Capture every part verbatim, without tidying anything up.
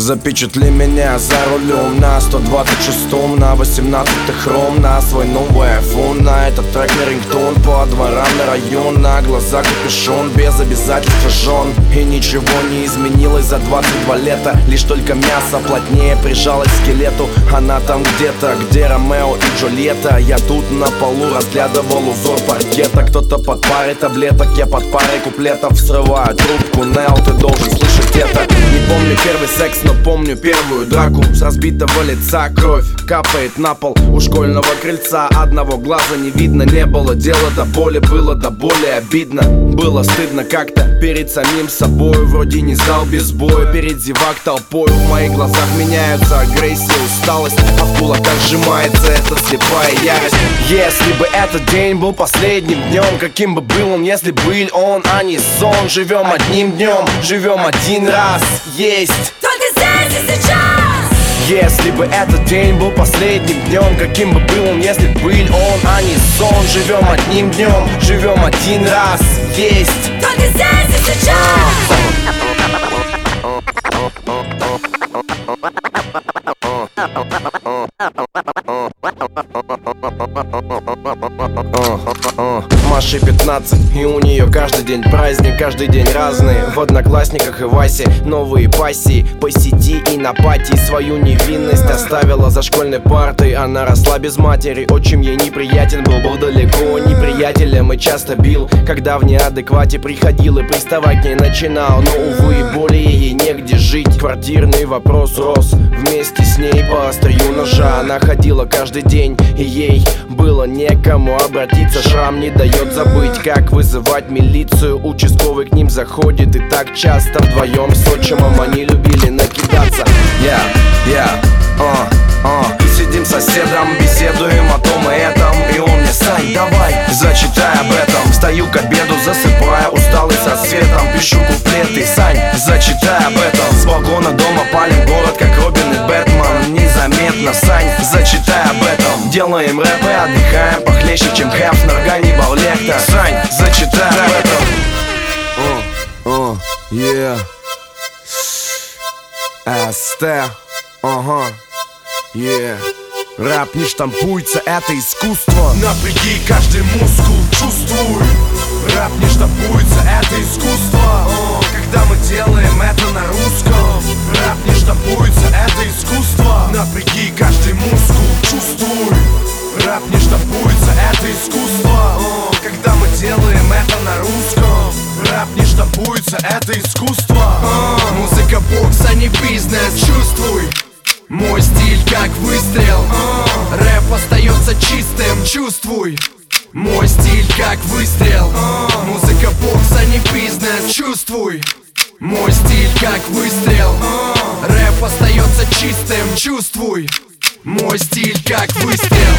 Запечатли меня за рулем на сто двадцать шестом, на восемнадцатый хром, на свой новый айфон. На этот трек на рингтон, по дворам на район, на глаза капюшон, без обязательства жен. И ничего не изменилось за двадцать два лета, лишь только мясо плотнее прижалось к скелету. Она там где-то, где Ромео и Джульетта. Я тут на полу разглядывал узор паркета. Кто-то под парой таблеток, я под парой куплетов. Срываю трубку, Нел, ты должен слышать это. Не помню первый секс, но помню первую драку. С разбитого лица кровь капает на пол у школьного крыльца. Одного глаза не видно, не было дела до боли. Было до боли обидно, было стыдно как-то перед самим собой. Вроде не сдал без боя, перед зевак толпой. В моих глазах меняются агрессия, усталость, а в кулаках сжимается эта слепая ярость. Если бы этот день был последним днем, каким бы был он, если был он, а не сон. Живем одним днем, живем один раз, есть только здесь и сейчас. Если бы этот день был последним днем, каким бы был он, если был он, а не сон. Живем одним днем, живем один раз, есть только здесь и сейчас. Маше пятнадцать, и у нее каждый день праздник, каждый день разный. В Одноклассниках и Васе новые пассии по сети и на пати. Свою невинность оставила за школьной партой. Она росла без матери, отчим ей неприятен был. Был далеко неприятелем и часто бил, когда в неадеквате приходил и приставать к ней начинал. Но, увы, и более ей негде жить. Квартирный вопрос рос вместе с ней по острию ножа. Она ходила каждый день, и ей было некому обратиться. Шрам не дает забыть, как вызывать милицию. Участковый к ним заходит, и так часто вдвоем с отчимом они любили накидаться. Я, я, а, а. Сидим с соседом, беседуем о том и этом. И он мне: Сань, давай, зачитай об этом. Встаю к обеду, засыпаю, усталый со светом. Пишу куплеты: Сань, зачитай об этом. С балкона дома палим город, как Робин и Бэтмен. Незаметно, Сань, зачитай об этом. Делаем рэп и отдыхаем похлеще, чем Хефнер, Ганнибал Лектор. Сань, зачитай об этом. О, о, yeah. СТ, ага, yeah. Рэп не штампуется, это искусство. Напряги каждый мускул, чувствуй. Рэп не штампуется, это искусство. О, когда мы делаем это на русском. Рэп не штампуется, это искусство. Напряги каждый мускул, чувствуй. Рэп не штампуется, это искусство. О, когда мы делаем это на русском. Рэп не штампуется, это искусство. О, музыка бокс, а не бизнес, чувствуй. Мой стиль как выстрел, uh. рэп остается чистым, чувствуй. Мой стиль как выстрел, uh. музыка бокс, а не бизнес, чувствуй. Мой стиль как выстрел, uh. рэп остается чистым, чувствуй. Мой стиль как выстрел.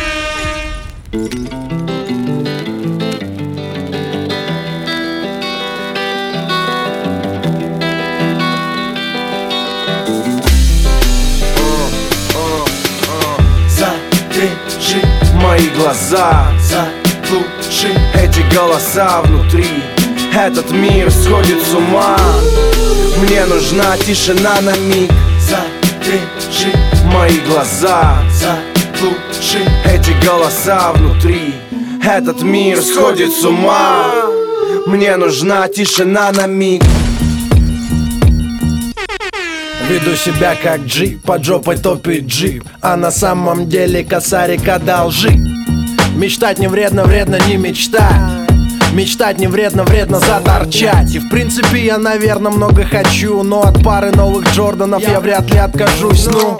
Мои глаза, заглуши эти голоса внутри. Этот мир сходит с ума. Мне нужна тишина на миг. Задрежи мои глаза, заглуши эти голоса внутри. Этот мир сходит с ума. Мне нужна тишина на миг. Веду себя как джип, под жопой топит джип, а на самом деле косарик одолжи. Мечтать не вредно, вредно не мечтать. Мечтать не вредно, вредно заторчать. И в принципе я, наверное, много хочу, но от пары новых Джорданов я вряд ли откажусь, ну.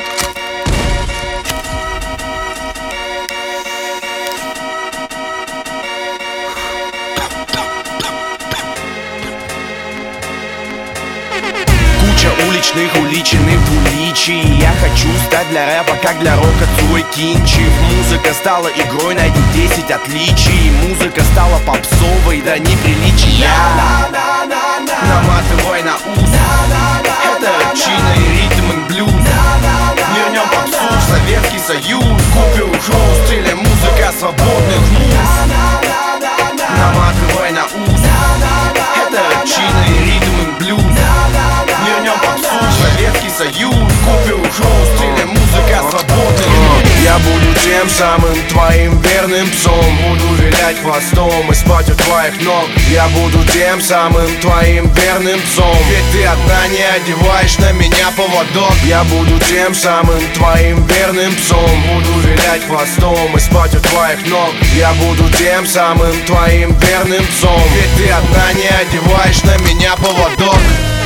Уличных, уличенных уличий. Я хочу стать для рэпа, как для рока Цой Кинчев. Музыка стала игрой, найди десять отличий. Музыка стала попсовой, да неприличия. Наматывай на ус. Это рэпчина и ритм и блюз. Вернем попсу в Советский Союз. Купил хруст или музыка свободных муз. Наматывай на ус. Это рэпчина и ритм и блюз. Вернем попсу в Советский Союз. тем самым твоим верным псом. Буду вилять хвостом и спать у твоих ног. Я буду тем самым твоим верным псом. Ведь ты одна не одеваешь на меня поводок. Я буду тем самым твоим верным псом. Буду вилять хвостом и спать у твоих ног. Я буду тем самым твоим верным псом. Ведь ты одна не одеваешь на меня поводок.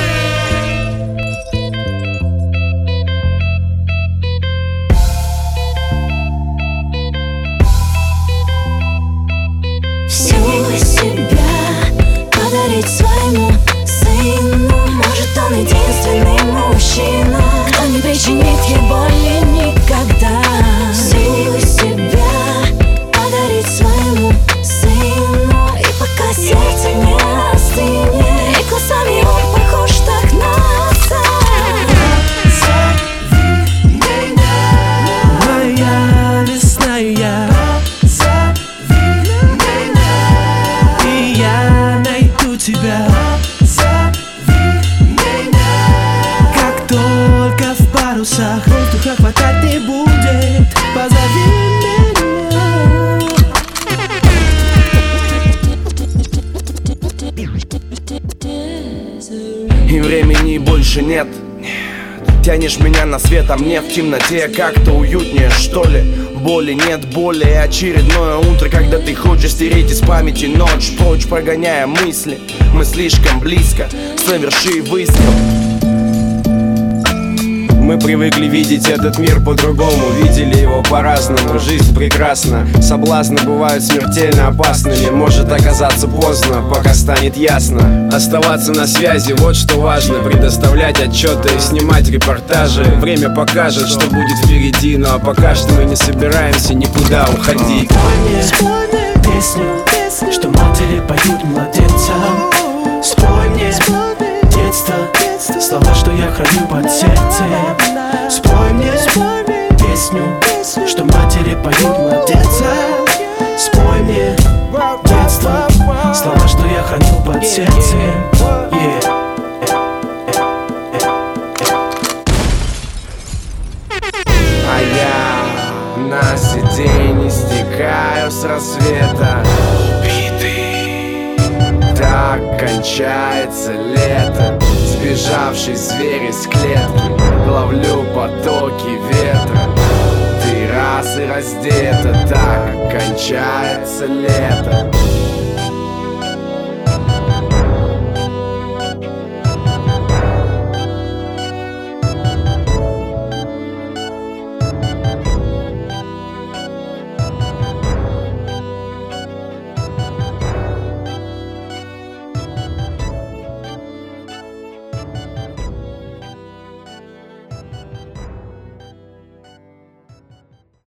Всю себя подарить своему сыну. Может, он единственный мужчина, кто не причинит ей боли никогда. Всю себя подарить своему сыну. И пока сердце не остынет, и глазами он похож так на отца. Зови меня, моя лесная. Тебя зови меня. Как только в парусах воздуха хватать не будет, позови меня. И времени больше нет. Тянешь меня на свет, а мне в темноте как-то уютнее, что ли. Боли нет, боли, очередное утро, когда ты хочешь стереть из памяти ночь, прочь прогоняя мысли. Мы слишком близко, соверши выстрел. Мы привыкли видеть этот мир по-другому, видели его по-разному. Жизнь прекрасна, соблазны бывают смертельно опасными. Может оказаться поздно, пока станет ясно. Оставаться на связи, вот что важно. Предоставлять отчеты, снимать репортажи. Время покажет, что будет впереди. Ну а пока что мы не собираемся никуда уходить. Спой мне песню, что матери поют младенцам. Спой мне детство, слова, что я храню под сердцем. Спой мне песню, что матери поют младенцам. Спой мне детство, слова, что я храню под сердцем. Yeah. А я на сиденье стекаю с рассвета. Так кончается лето. Сбежавший зверь из клетки, ловлю потоки ветра. Ты раз и раздета. Так кончается лето.